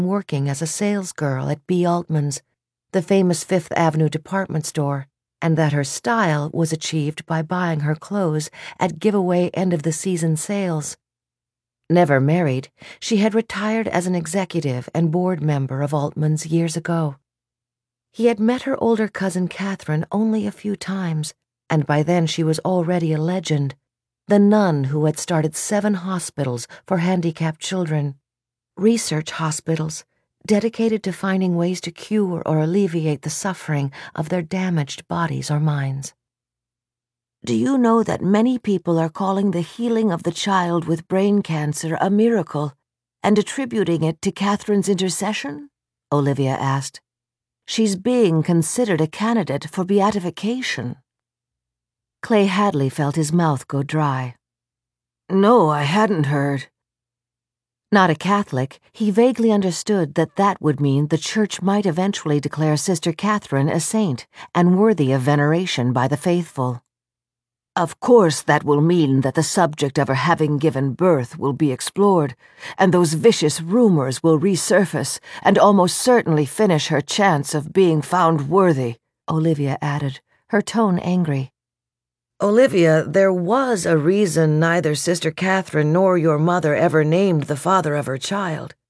working as a salesgirl at B. Altman's, the famous Fifth Avenue department store, and that her style was achieved by buying her clothes at giveaway end-of-the-season sales. Never married, she had retired as an executive and board member of Altman's years ago. He had met her older cousin Catherine only a few times, and by then she was already a legend, the nun who had started 7 hospitals for handicapped children, research hospitals dedicated to finding ways to cure or alleviate the suffering of their damaged bodies or minds. "Do you know that many people are calling the healing of the child with brain cancer a miracle and attributing it to Catherine's intercession?" Olivia asked. "She's being considered a candidate for beatification." Clay Hadley felt his mouth go dry. "No, I hadn't heard." Not a Catholic, he vaguely understood that would mean the Church might eventually declare Sister Catherine a saint and worthy of veneration by the faithful. "Of course that will mean that the subject of her having given birth will be explored, and those vicious rumors will resurface and almost certainly finish her chance of being found worthy," Olivia added, her tone angry. "Olivia, there was a reason neither Sister Catherine nor your mother ever named the father of her child.